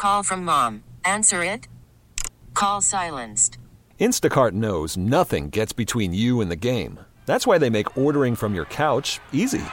Call from mom. Answer it. Call silenced. Instacart knows nothing gets between you and the game. That's why they make ordering from your couch easy.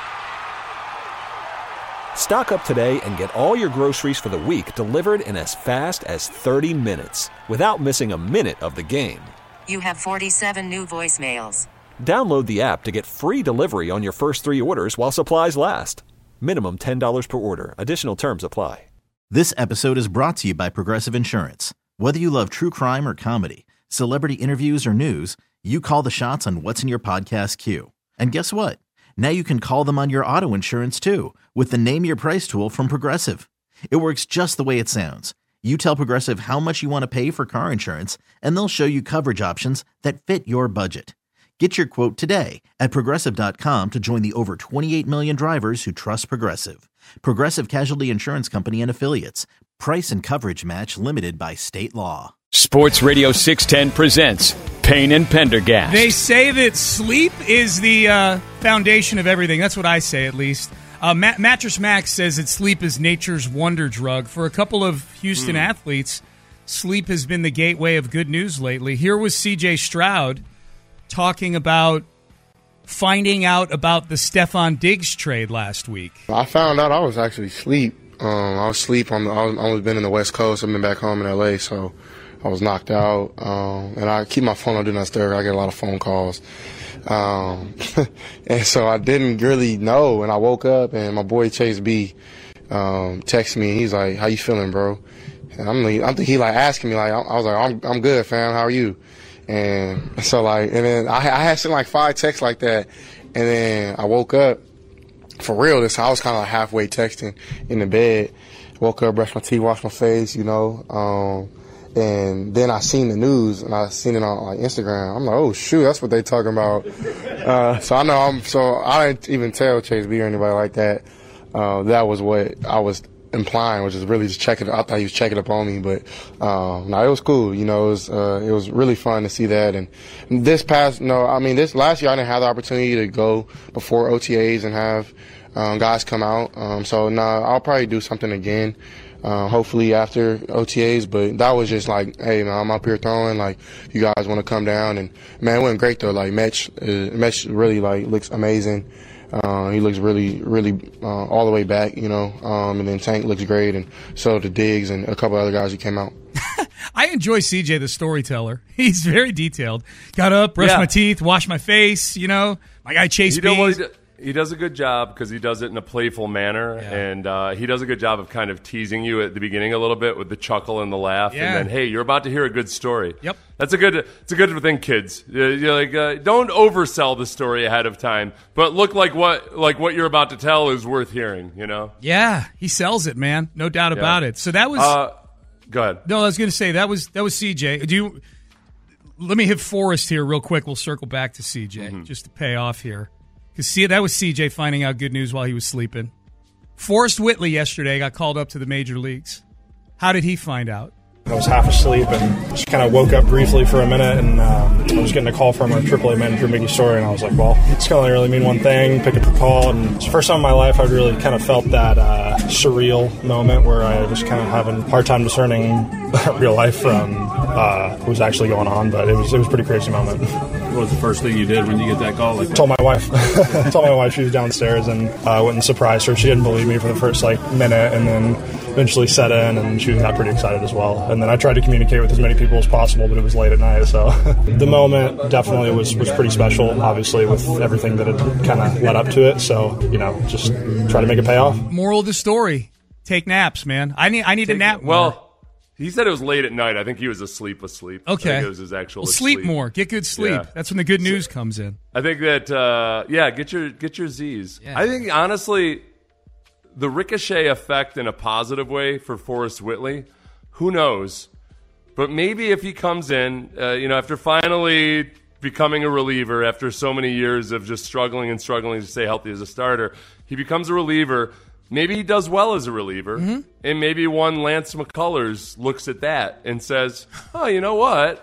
Stock up today and get all your groceries for the week delivered in as fast as 30 minutes without missing a minute of the game. You have 47 new voicemails. Download the app to get free delivery on your first 3 orders while supplies last. Minimum $10 per order. Additional terms apply. This episode is brought to you by Progressive Insurance. Whether you love true crime or comedy, celebrity interviews or news, you call the shots on what's in your podcast queue. And guess what? Now you can call them on your auto insurance too with the Name Your Price tool from Progressive. It works just the way it sounds. You tell Progressive how much you want to pay for car insurance, and they'll show you coverage options that fit your budget. Get your quote today at Progressive.com to join the over 28 million drivers who trust Progressive. Progressive Casualty Insurance Company and Affiliates. Price and coverage match limited by state law. Sports Radio 610 presents Payne and Pendergast. They say that sleep is the foundation of everything. That's what I say, at least. Mattress Max says that sleep is nature's wonder drug. For a couple of Houston athletes, sleep has been the gateway of good news lately. Here was C.J. Stroud talking about finding out about the Stephon Diggs trade last week. I found out I was actually asleep. I was asleep. I've only been in the West Coast. I've been back home in L.A., so I was knocked out. And I keep my phone on Do Not Disturb. I get a lot of phone calls. And so I didn't really know. And I woke up, and my boy Chase B texted me. He's like, "How you feeling, bro?" And I think he asking me, I was like, I'm good, fam. How are you? And so and then I had sent 5 texts like that. And then I woke up. For real, I was kind of halfway texting in the bed. Woke up, brushed my teeth, washed my face, and then I seen the news, and I seen it on Instagram. I'm like, oh shoot, that's what they talking about. So I know I didn't even tell Chase B or anybody like that. That was what I was implying, which is really just checking. I thought he was checking up on me, but no, it was cool. It was really fun to see that. And this last year I didn't have the opportunity to go before OTAs and have guys come out. So I'll probably do something again. Hopefully after OTAs, but that was just hey man, I'm up here throwing, you guys want to come down, and man, it went great though. Metch really looks amazing. He looks really, really all the way back, and then Tank looks great, and so the Diggs and a couple other guys who came out. I enjoy CJ, the storyteller. He's very detailed. Got up, brushed my teeth, washed my face, my guy Chase B. He does a good job because he does it in a playful manner, and he does a good job of kind of teasing you at the beginning a little bit with the chuckle and the laugh, and then, hey, you're about to hear a good story. Yep. It's a good thing, kids. Don't oversell the story ahead of time, but look like what you're about to tell is worth hearing, Yeah, he sells it, man. No doubt about it. So that was go ahead. No, I was going to say that was CJ. Let me hit Forrest here real quick. We'll circle back to CJ just to pay off here. Because that was CJ finding out good news while he was sleeping. Forrest Whitley yesterday got called up to the major leagues. How did he find out? I was half asleep and just kind of woke up briefly for a minute, and I was getting a call from our AAA manager, Mickey Story, and I was like, well, it's going to really mean one thing, pick up the call. And it's the first time in my life I'd really kind of felt that surreal moment where I was kind of having a hard time discerning real life from what was actually going on, but it was a pretty crazy moment. What was the first thing you did when you get that call? Told my wife. Told my wife she was downstairs, and went and surprised her. She didn't believe me for the first minute, and then eventually set in, and she got pretty excited as well. And then I tried to communicate with as many people as possible, but it was late at night, so the moment definitely was pretty special, obviously, with everything that had kind of led up to it. So, just try to make it pay off. Moral of the story, take naps, man. I need a nap more. Well, he said it was late at night. I think he was asleep. Okay. I think it was his actual sleep more. Get good sleep. Yeah. That's when the good news comes in. I think that, get your Z's. Yeah. I think, honestly, the ricochet effect in a positive way for Forrest Whitley, who knows? But maybe if he comes in, after finally becoming a reliever, after so many years of just struggling to stay healthy as a starter, he becomes a reliever. Maybe he does well as a reliever, and maybe one Lance McCullers looks at that and says, oh, you know what?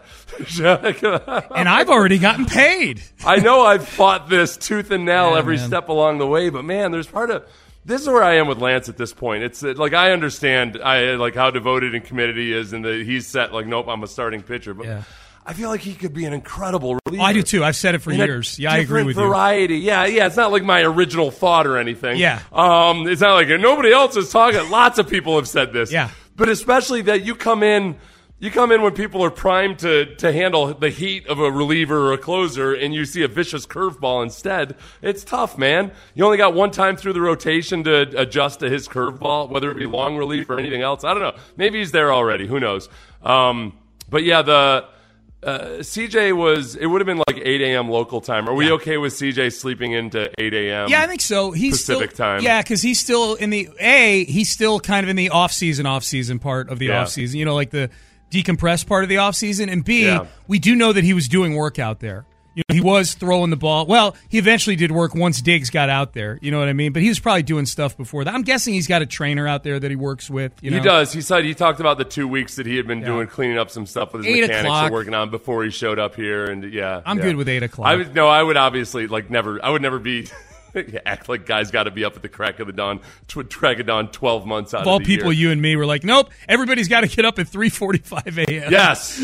And I've already gotten paid. I know I've fought this tooth and nail every step along the way, but, man, there's part of This is where I am with Lance at this point. It's like I understand like how devoted and committed he is, and that he's set like, nope, I'm a starting pitcher. But I feel like he could be an incredible reliever. I do too. I've said it for years. Yeah, I agree with variety. you. Yeah. It's not like my original thought or anything. Yeah. It's not like nobody else is talking. Lots of people have said this. Yeah. But especially that you come in when people are primed to handle the heat of a reliever or a closer, and you see a vicious curveball instead. It's tough, man. You only got one time through the rotation to adjust to his curveball, whether it be long relief or anything else. I don't know. Maybe he's there already. Who knows? But yeah, the CJ it would have been like 8 a.m. local time. Are we okay with CJ sleeping into 8 a.m.? Yeah, I think so. He's Pacific time. Yeah, because he's still he's still kind of in the off-season part of the off-season. You know, like the decompressed part of the off-season. And B, we do know that he was doing work out there. You know, he was throwing the ball. Well, he eventually did work once Diggs got out there. You know what I mean? But he was probably doing stuff before that. I'm guessing he's got a trainer out there that he works with. You know? He does. He talked about the 2 weeks that he had been doing, cleaning up some stuff with his mechanics and working on before he showed up here. And I'm good with 8 o'clock. I would obviously I would never be act like guys got to be up at the crack of dawn 12 months out of the year. Of all people, you and me were like, nope, everybody's got to get up at 3:45 a.m. Yes.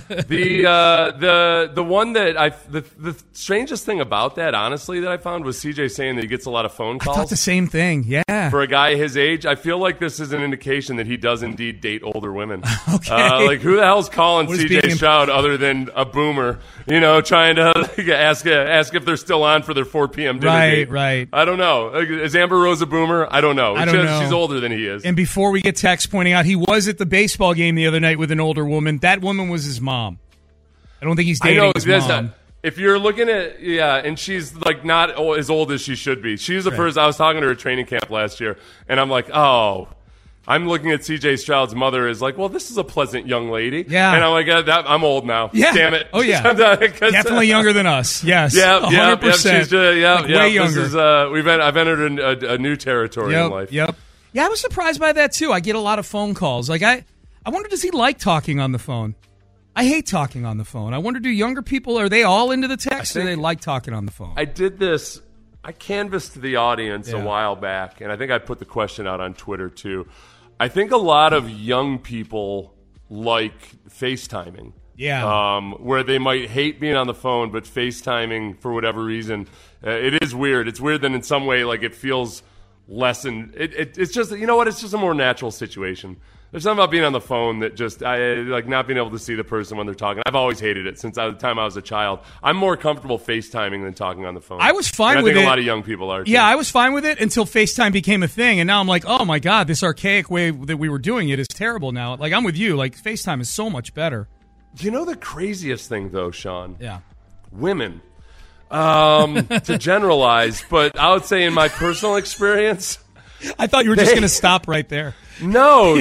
The one that the strangest thing about that, honestly, that I found was CJ saying that he gets a lot of phone calls. I thought the same thing, yeah. For a guy his age, I feel like this is an indication that he does indeed date older women. Okay. Like, who the hell's calling CJ Stroud other than a boomer, trying to ask if they're still on for their 4 p.m. dinner date. Right. I don't know. Is Amber Rose a boomer? I don't know. She's older than he is. And before we get text pointing out, he was at the baseball game the other night with an older woman. That woman was his mom. I don't think he's dating his mom. If you're looking at, and she's like not as old as she should be. She's the first. I was talking to her at training camp last year, and I'm like, I'm looking at CJ Stroud's mother as like, well, this is a pleasant young lady. Yeah. And I'm like, I'm old now. Yeah. Damn it. Oh, yeah. Definitely younger than us. Yes. Yeah. 100%. She's way younger. This is, I've entered a new territory in life. Yep. Yeah, I was surprised by that, too. I get a lot of phone calls. Like, I wonder, does he like talking on the phone? I hate talking on the phone. I wonder, do younger people, are they all into the text, or do they like talking on the phone? I did this. I canvassed the audience a while back, and I think I put the question out on Twitter, too. I think a lot of young people like FaceTiming. Yeah. Where they might hate being on the phone, but FaceTiming, for whatever reason, it is weird. It's weird that in some way, like, it feels less it's just, you know what? It's just a more natural situation. There's something about being on the phone that just, like not being able to see the person when they're talking. I've always hated it since the time I was a child. I'm more comfortable FaceTiming than talking on the phone. I was fine with it. I think a lot of young people are, too. Yeah, I was fine with it until FaceTime became a thing. And now I'm like, oh, my God, this archaic way that we were doing it is terrible now. Like, I'm with you. Like, FaceTime is so much better. You know the craziest thing, though, Sean? Yeah. Women. To generalize, but I would say in my personal experience... I thought you were just going to stop right there. No,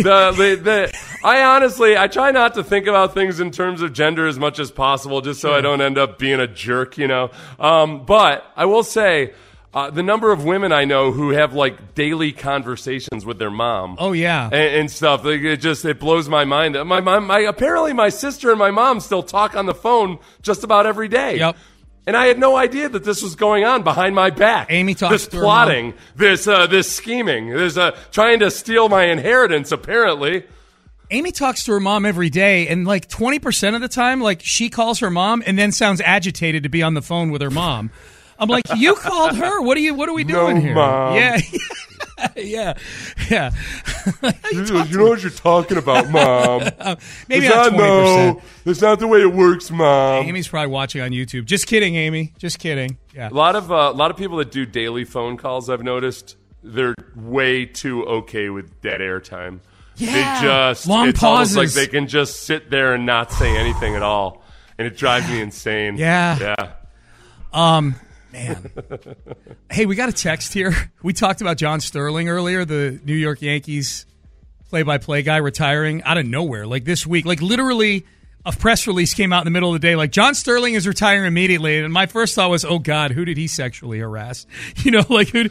I try not to think about things in terms of gender as much as possible, just so I don't end up being a jerk, But I will say, the number of women I know who have like daily conversations with their mom. Oh yeah, and stuff. Like, it blows my mind. Apparently my sister and my mom still talk on the phone just about every day. Yep. And I had no idea that this was going on behind my back. Amy talks to her plotting, this scheming, this trying to steal my inheritance. Apparently, Amy talks to her mom every day, and like 20% of the time, like she calls her mom and then sounds agitated to be on the phone with her mom. I'm like, you called her? What are we doing here? Mom. Yeah. Yeah. You know what you're talking about, Mom. Maybe not 20%. That's not the way it works, Mom. Amy's probably watching on YouTube. Just kidding, Amy. Just kidding. Yeah. A lot of people that do daily phone calls, I've noticed, they're way too okay with dead air time. Yeah. They just long pauses. Almost like they can just sit there and not say anything at all, and it drives me insane. Yeah. Man. Hey, we got a text here. We talked about John Sterling earlier, the New York Yankees play-by-play guy retiring out of nowhere. Like this week, like literally a press release came out in the middle of the day, like John Sterling is retiring immediately. And my first thought was, oh God, who did he sexually harass? Like who?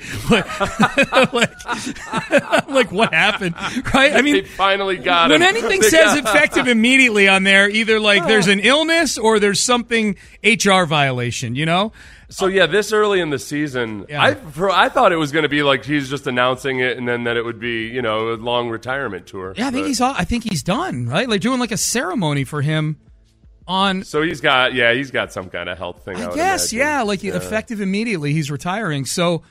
Like what happened? Right? I mean, they finally got him. When anything says effective immediately on there, either like there's an illness or there's something HR violation. So this early in the season, I thought it was going to be like he's just announcing it, and then that it would be a long retirement tour. Yeah, I think he's done, right? Like doing like a ceremony for him on. So he's got some kind of health thing. I guess, effective immediately. He's retiring. So,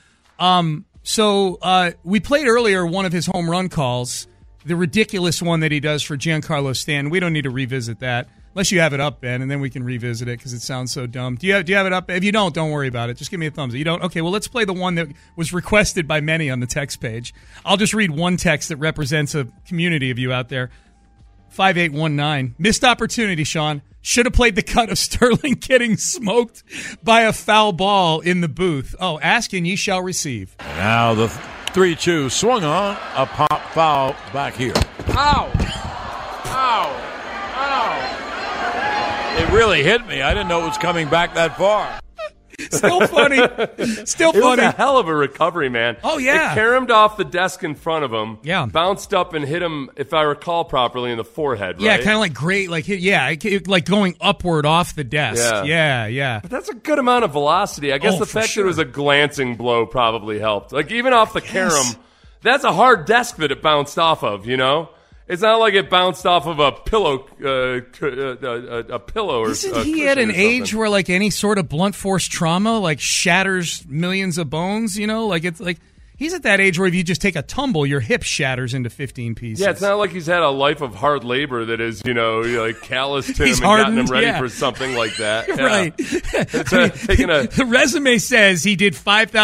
we played earlier one of his home run calls, the ridiculous one that he does for Giancarlo Stanton. We don't need to revisit that. Unless you have it up, Ben, and then we can revisit it because it sounds so dumb. Do you have it up? If you don't worry about it. Just give me a thumbs up. You don't? Okay, well, let's play the one that was requested by many on the text page. I'll just read one text that represents a community of you out there. 5819. Missed opportunity, Sean. Should have played the cut of Sterling getting smoked by a foul ball in the booth. Oh, ask and ye shall receive. Now the 3-2 swung on. A pop foul back here. Ow! Ow! Ow! It really hit me. I didn't know it was coming back that far. Still funny. Still funny. It was a hell of a recovery, man. Oh, yeah. It caromed off the desk in front of him. Yeah. Bounced up and hit him, if I recall properly, in the forehead, right? Yeah, kind of like great, like going upward off the desk. Yeah. But that's a good amount of velocity. I guess the fact that it was a glancing blow probably helped. Like, even off the carom, that's a hard desk that it bounced off of, It's not like it bounced off of a pillow, a pillow or. Isn't he at an age where like any sort of blunt force trauma like shatters millions of bones? Like it's like he's at that age where if you just take a tumble, your hip shatters into 15 pieces. Yeah, it's not like he's had a life of hard labor that is, like calloused him and hardened, gotten him ready for something like that. Yeah. Right. The resume says he did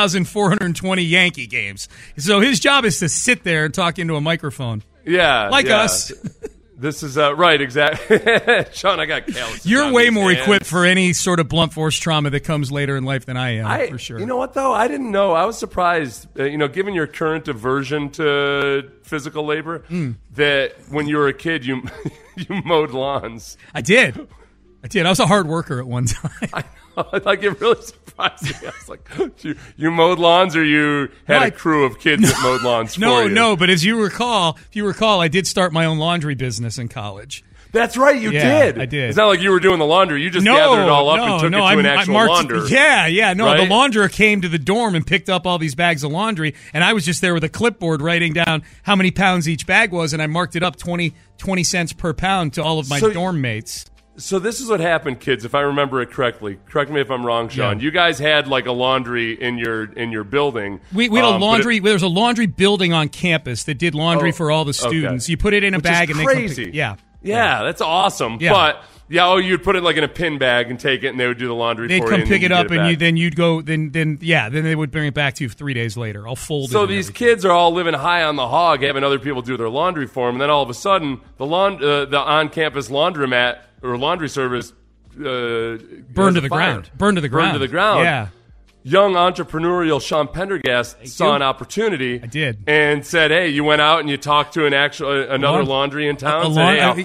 5,420 Yankee games, so his job is to sit there and talk into a microphone. Yeah. Like us. This is right, exactly. Sean, I got calluses. You're way more equipped for any sort of blunt force trauma that comes later in life than I am, for sure. You know what, though? I didn't know. I was surprised, given your current aversion to physical labor, that when you were a kid, you mowed lawns. I did. I was a hard worker at one time. I know. Like, it really surprised me. I was like, you mowed lawns, or you had a crew of kids that mowed lawns for you? No, but if you recall, I did start my own laundry business in college. That's right, you did. I did. It's not like you were doing the laundry. You just gathered it all up and took it to an actual launderer. Yeah. No, right? The launderer came to the dorm and picked up all these bags of laundry, and I was just there with a clipboard writing down how many pounds each bag was, and I marked it up 20 cents per pound to all of my dorm mates. So this is what happened, kids, if I remember it correctly. Correct me if I'm wrong, Sean. Yeah. You guys had like a laundry in your building. We had a laundry. There was a laundry building on campus that did laundry for all the students. Okay. You put it in a bag and crazy. They come Yeah, that's awesome. Yeah. But you'd put it like in a pin bag and take it, and they would do the laundry They'd for you. They'd come pick it up, and then you'd go. Then they would bring it back to you 3 days later, all folded. So these kids are all living high on the hog, having other people do their laundry for them, and then all of a sudden, the on-campus laundromat or laundry service burned to the ground. Yeah. Young entrepreneurial Sean Pendergast saw an opportunity. I did. And said, hey, you went out and you talked to another laundry in town?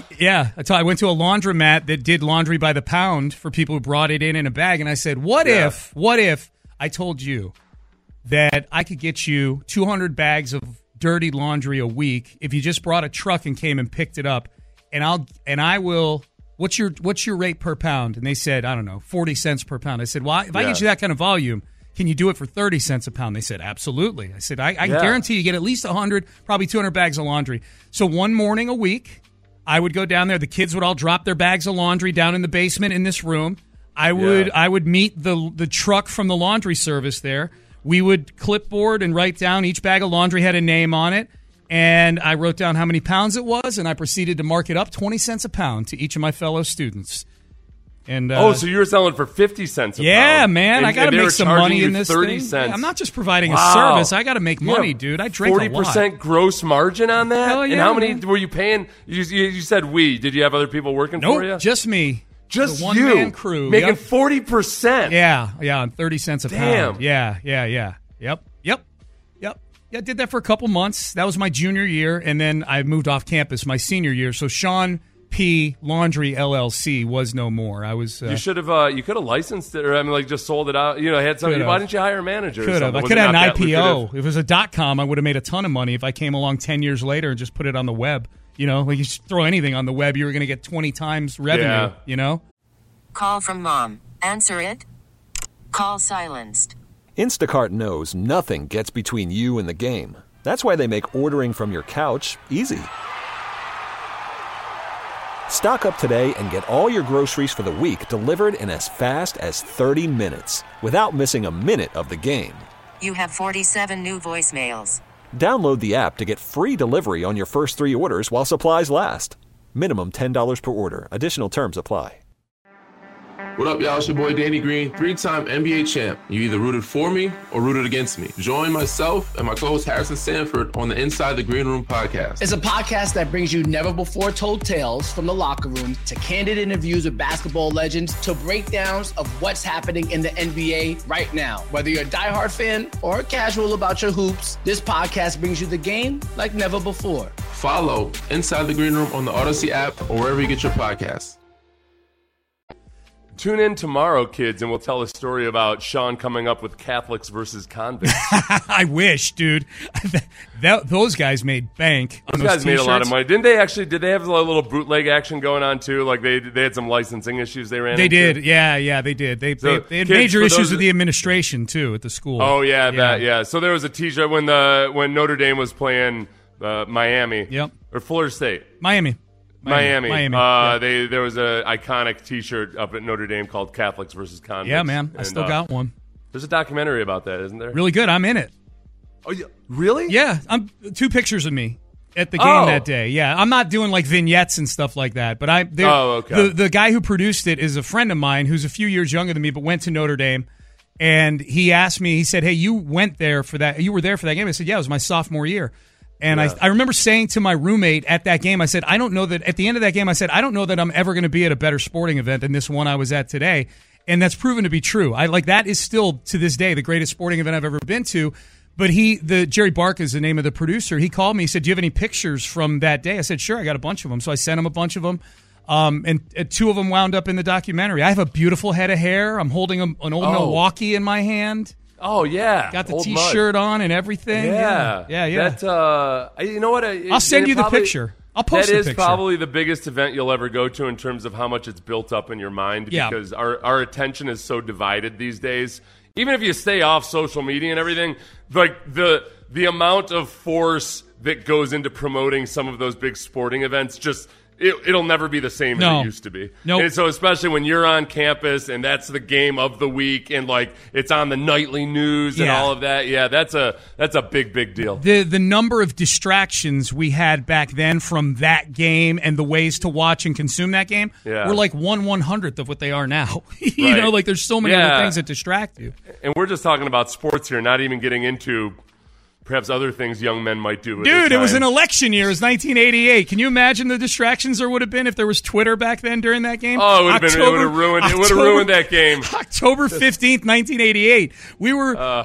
I went to a laundromat that did laundry by the pound for people who brought it in a bag. And I said, what if I told you that I could get you 200 bags of dirty laundry a week if you just brought a truck and came and picked it up, and I will... What's your rate per pound? And they said, I don't know, 40 cents per pound. I said, well, if I get you that kind of volume, can you do it for 30 cents a pound? They said, absolutely. I said, I guarantee you get at least 100, probably 200 bags of laundry. So one morning a week, I would go down there. The kids would all drop their bags of laundry down in the basement in this room. I would meet the truck from the laundry service there. We would clipboard and write down each bag of laundry had a name on it. And I wrote down how many pounds it was, and I proceeded to mark it up 20 cents a pound to each of my fellow students. And so you were selling for 50 cents a pound? Yeah, man. I got to make some money in this 30 thing. Cents. Yeah, I'm not just providing a service. I got to make money, dude. I drank 40% a lot. 40% gross margin on that? Hell yeah, and how many were you paying? You said we. Did you have other people working for you? Nope, just me. Just the one-man crew. Making 40%. Yeah, on 30 cents a pound. Yeah. Yep. Yeah, I did that for a couple months. That was my junior year, and then I moved off campus my senior year. So Sean P. Laundry LLC was no more. I was. You should have. You could have licensed it, or just sold it out. Had somebody. Why didn't you hire a manager? Could have. I could have had an IPO. If it was a .com, I would have made a ton of money. If I came along 10 years later and just put it on the web, like you should throw anything on the web, you were going to get 20 times revenue. Call from mom. Answer it. Call silenced. Instacart knows nothing gets between you and the game. That's why they make ordering from your couch easy. Stock up today and get all your groceries for the week delivered in as fast as 30 minutes without missing a minute of the game. You have 47 new voicemails. Download the app to get free delivery on your first 3 orders while supplies last. Minimum $10 per order. Additional terms apply. What up, y'all? It's your boy Danny Green, 3-time NBA champ. You either rooted for me or rooted against me. Join myself and my co-host Harrison Sanford on the Inside the Green Room podcast. It's a podcast that brings you never-before-told tales from the locker room to candid interviews with basketball legends to breakdowns of what's happening in the NBA right now. Whether you're a diehard fan or casual about your hoops, this podcast brings you the game like never before. Follow Inside the Green Room on the Odyssey app or wherever you get your podcasts. Tune in tomorrow, kids, and we'll tell a story about Sean coming up with Catholics versus convicts. I wish, dude. Those guys made bank. Those guys made a lot of money. Did they have a little bootleg action going on, too? Like, they had some licensing issues they ran into? They did. Yeah, they did. They had major issues with the administration, too, at the school. Oh, yeah. So there was a T-shirt when Notre Dame was playing Miami. Yep. Or Florida State. Miami. Yeah. There was an iconic T-shirt up at Notre Dame called Catholics versus Convicts. Yeah, man. I still got one. There's a documentary about that, isn't there? Really good. I'm in it. Oh, yeah. Really? Yeah. 2 pictures of me at the game that day. Yeah. I'm not doing like vignettes and stuff like that. But okay. The guy who produced it is a friend of mine who's a few years younger than me, but went to Notre Dame. And he asked me, he said, hey, you went there for that. You were there for that game. I said, yeah, it was my sophomore year. And I remember saying to my roommate at that game, I said, I don't know that at the end of that game, I said, I don't know that I'm ever going to be at a better sporting event than this one I was at today. And that's proven to be true. That is still to this day the greatest sporting event I've ever been to. But Jerry Bark is the name of the producer. He called me. He said, do you have any pictures from that day? I said, sure, I got a bunch of them. So I sent him a bunch of them. And 2 of them wound up in the documentary. I have a beautiful head of hair. I'm holding an old Milwaukee in my hand. Oh, yeah. Got the T-shirt on and everything. Yeah. That, you know what? I'll send you the picture. I'll post the picture. That is probably the biggest event you'll ever go to in terms of how much it's built up in your mind because our attention is so divided these days. Even if you stay off social media and everything, like the amount of force that goes into promoting some of those big sporting events just – It'll never be the same as it used to be. Nope. And so especially when you're on campus and that's the game of the week and it's on the nightly news and all of that, that's a big deal. The number of distractions we had back then from that game and the ways to watch and consume that game were like 1/100th of what they are now. You know, there's so many other things that distract you. And we're just talking about sports here, not even getting into perhaps other things young men might do. Dude, it was an election year. It was 1988. Can you imagine the distractions there would have been if there was Twitter back then during that game? Oh, it would have ruined that game. October 15th, 1988. We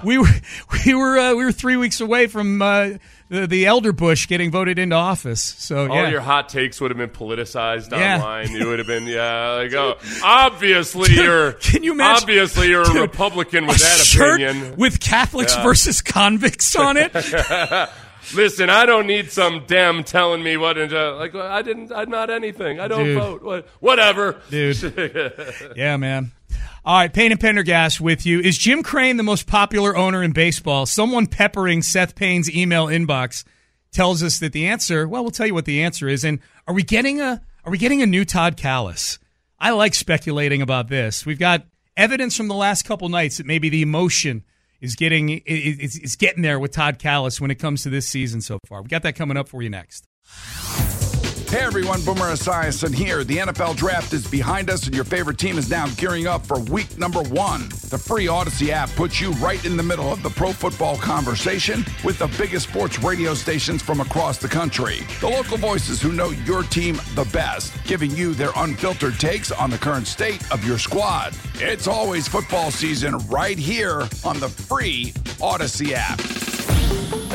were 3 weeks away from the elder Bush getting voted into office. So all your hot takes would have been politicized online. It would have been obviously you're a Republican with that opinion with Catholics versus convicts on it. Listen, I don't need some Dem telling me what. I'm not anything. I don't vote. Whatever, dude. Yeah, man. All right, Payne and Pendergast with you. Is Jim Crane the most popular owner in baseball? Someone peppering Seth Payne's email inbox tells us that the answer. Well, we'll tell you what the answer is. And are we getting a new Todd Kalas? I like speculating about this. We've got evidence from the last couple nights that maybe the emotion is getting there with Todd Kalas when it comes to this season so far. We got that coming up for you next. Hey everyone, Boomer Esiason here. The NFL Draft is behind us and your favorite team is now gearing up for week number 1. The free Odyssey app puts you right in the middle of the pro football conversation with the biggest sports radio stations from across the country. The local voices who know your team the best, giving you their unfiltered takes on the current state of your squad. It's always football season right here on the free Odyssey app.